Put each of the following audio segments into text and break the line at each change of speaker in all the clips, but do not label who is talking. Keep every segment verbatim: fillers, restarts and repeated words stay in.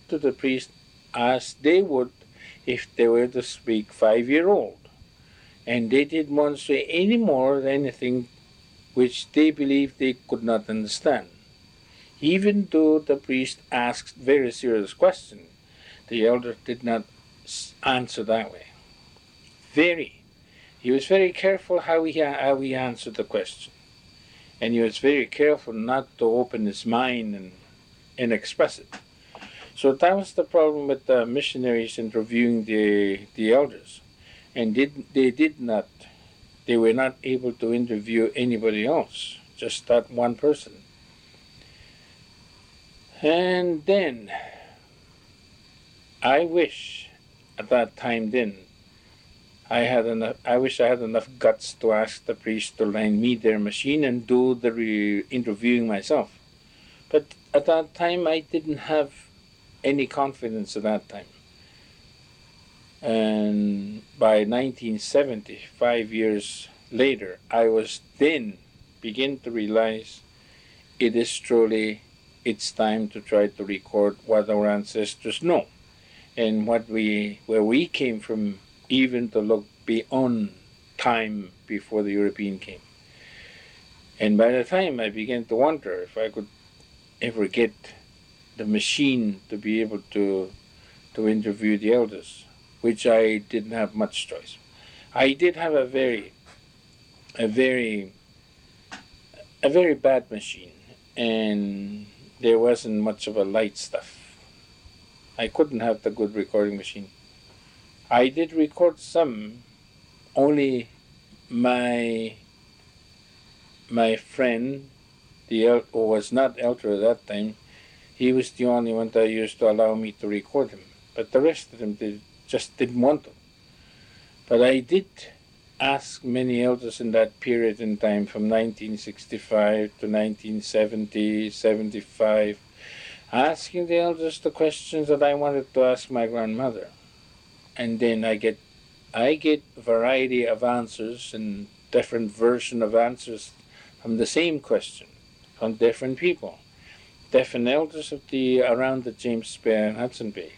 to the priest as they would if they were to speak five-year-old. And they didn't want to say any more than anything which they believed they could not understand. Even though the priest asked very serious questions, the elder did not answer that way. Very. He was very careful how he, how he answered the question. And he was very careful not to open his mind and, and express it. So that was the problem with the missionaries interviewing the, the elders. And did, they did not, they were not able to interview anybody else, just that one person. And then, I wish at that time then, I had enough, I wish I had enough guts to ask the priest to lend me their machine and do the re- interviewing myself. But at that time, I didn't have any confidence at that time. And by nineteen seventy, five years later, I was then begin to realize it is truly it's time to try to record what our ancestors know and what we where we came from, even to look beyond time before the European came. And by the time I began to wonder if I could ever get the machine to be able to to interview the elders, which I didn't have much choice. I did have a very, a very, a very bad machine, and there wasn't much of a light stuff. I couldn't have the good recording machine. I did record some, only my, my friend, the el- who was not elder at that time, he was the only one that used to allow me to record him. But the rest of them did just didn't want to. But I did ask many elders in that period in time, from nineteen sixty-five to nineteen seventy, seventy-five, asking the elders the questions that I wanted to ask my grandmother. And then I get I get a variety of answers and different version of answers from the same question, from different people, different elders of the around the James Bay and Hudson Bay.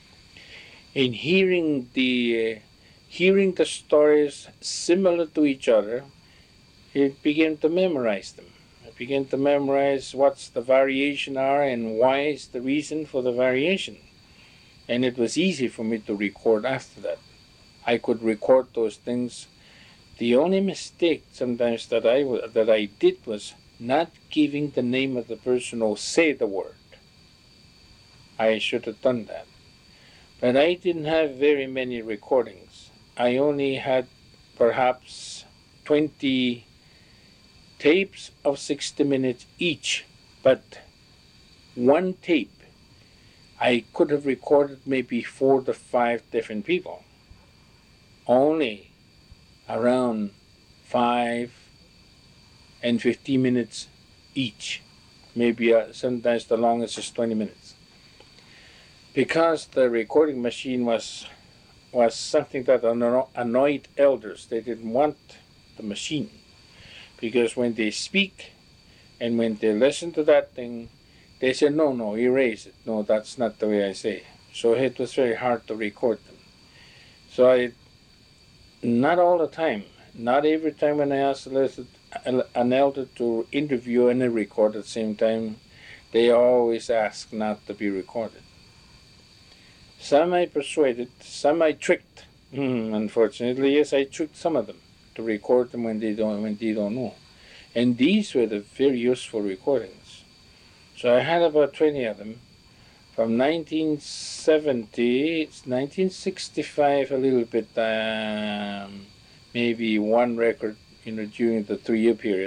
In hearing the uh, hearing the stories similar to each other, it began to memorize them. I began to memorize what's the variation are and why is the reason for the variation. And it was easy for me to record after that. I could record those things. The only mistake sometimes that I that I did was not giving the name of the person who say the word. I should have done that. But I didn't have very many recordings. I only had perhaps twenty tapes of sixty minutes each, but one tape I could have recorded maybe four to five different people. Only around five and fifteen minutes each. Maybe uh, sometimes the longest is twenty minutes. Because the recording machine was was something that anno- annoyed elders. They didn't want the machine. Because when they speak and when they listen to that thing, they say, no, no, erase it. No, that's not the way I say. So it was very hard to record them. So I, not all the time, not every time when I asked an elder to interview and record at the same time, they always ask not to be recorded. Some I persuaded, some I tricked. Mm, unfortunately, yes, I tricked some of them to record them when they don't when they don't know. And these were the very useful recordings. So I had about twenty of them from nineteen seventy, nineteen sixty-five, a little bit, um, maybe one record, you know, during the three-year period,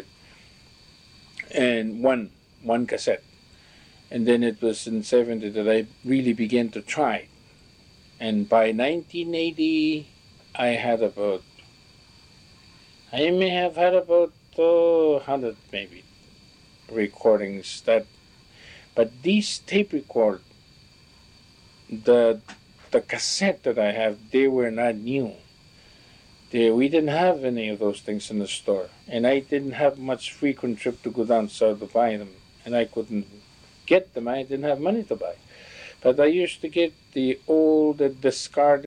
and one one cassette. And then it was in seventy that I really began to try. And by nineteen eighty, I had about, I may have had about uh, one hundred maybe recordings. That, but these tape record, the the cassette that I have, they were not new. They, we didn't have any of those things in the store, and I didn't have much frequent trip to go down south to buy them, and I couldn't get them. I didn't have money to buy. But I used to get the old, the discarded